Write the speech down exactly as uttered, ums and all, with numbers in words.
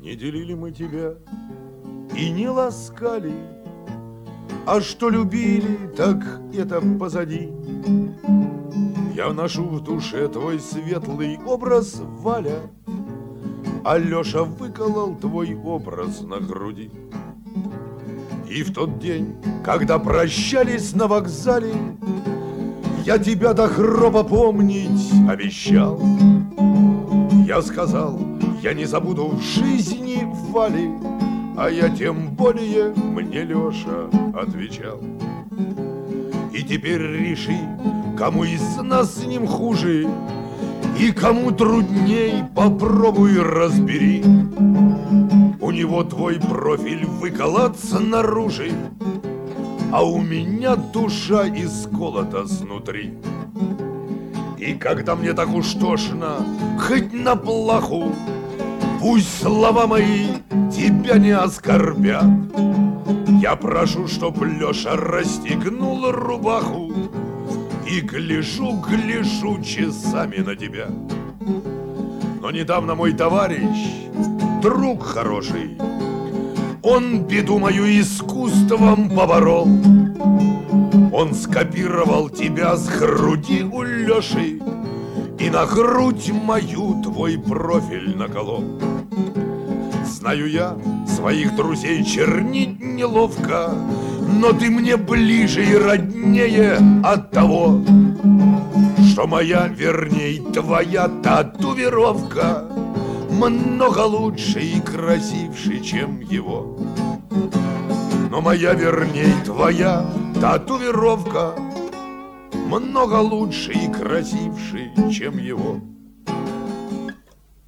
Не делили мы тебя и не ласкали, а что любили, так это позади. Я ношу в душе твой светлый образ, Валя, а Леша выколол твой образ на груди. И в тот день, когда прощались на вокзале, я тебя до гроба помнить обещал. Я сказал, я не забуду в жизни Вали, а я тем более, мне Леша отвечал. И теперь реши, кому из нас с ним хуже, и кому трудней, попробуй разбери. У него твой профиль выколот снаружи, а у меня душа исколота снутри. И когда мне так уж тошно, хоть на плаху, пусть слова мои тебя не оскорбят. Я прошу, чтоб Леша расстегнул рубаху, и гляжу, гляжу часами на тебя. Но недавно мой товарищ, друг хороший, он беду мою искусством поборол. Он скопировал тебя с груди у Леши и на грудь мою твой профиль наколол. Знаю я, своих друзей чернить неловко, но ты мне ближе и роднее от того, что моя, верней, твоя татуировка много лучше и красивше, чем его. Но моя, верней, твоя татуировка много лучше и красивше, чем его.